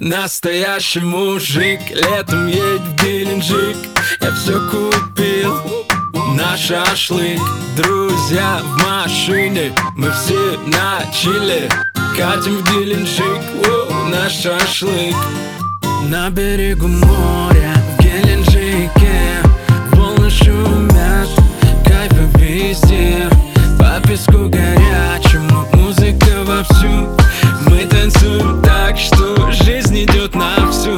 Настоящий мужик летом едет в Геленджик. Я все купил на шашлык. Друзья в машине, мы все на чиле. Катим в Геленджик, на шашлык. На берегу моря в Геленджике волны шумят, кайфа везде. По песку горячему музыка вовсю. Мы танцуем так, что жизнь идет на всю.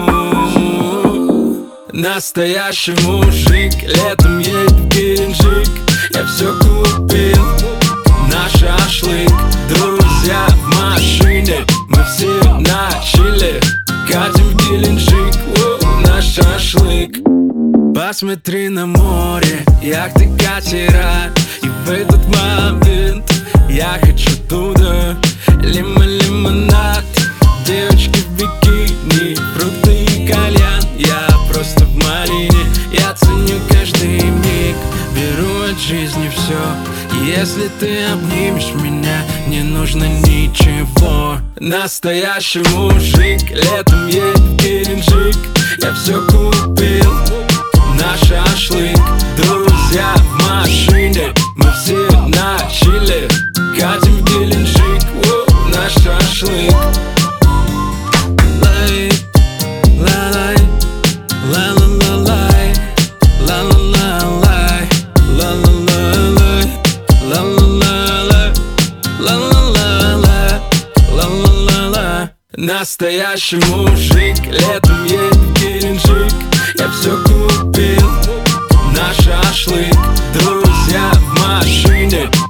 Настоящий мужик летом едет в Геленджик. Я все купил на шашлык. Друзья в машине, мы все на чиле. Катим в Геленджик, на шашлык. Посмотри на море, яхты, катера. И в этот момент я хочу туда. Лимонад, девочки в бикини, фрукты и кальян. Я просто в малине, я ценю каждый миг. Беру от жизни все. Если ты обнимешь меня, не нужно ничего. Настоящий мужик летом едет в Геленджик. Я все купил на шашлык. Друзья в машине, мы все на чиле. Катим в Геленджик, на шашлык. Лай, ла-лай, ла-ла-ла-лай, ла-ла-ла-лай, ла-ла-ла-лай, ла-ла-ла-лай, ла-ла-ла-лай, ла-ла-ла-лай. Настоящий мужик летом едет в Геленджик. Я все купил на шашлык. Друзья в машине,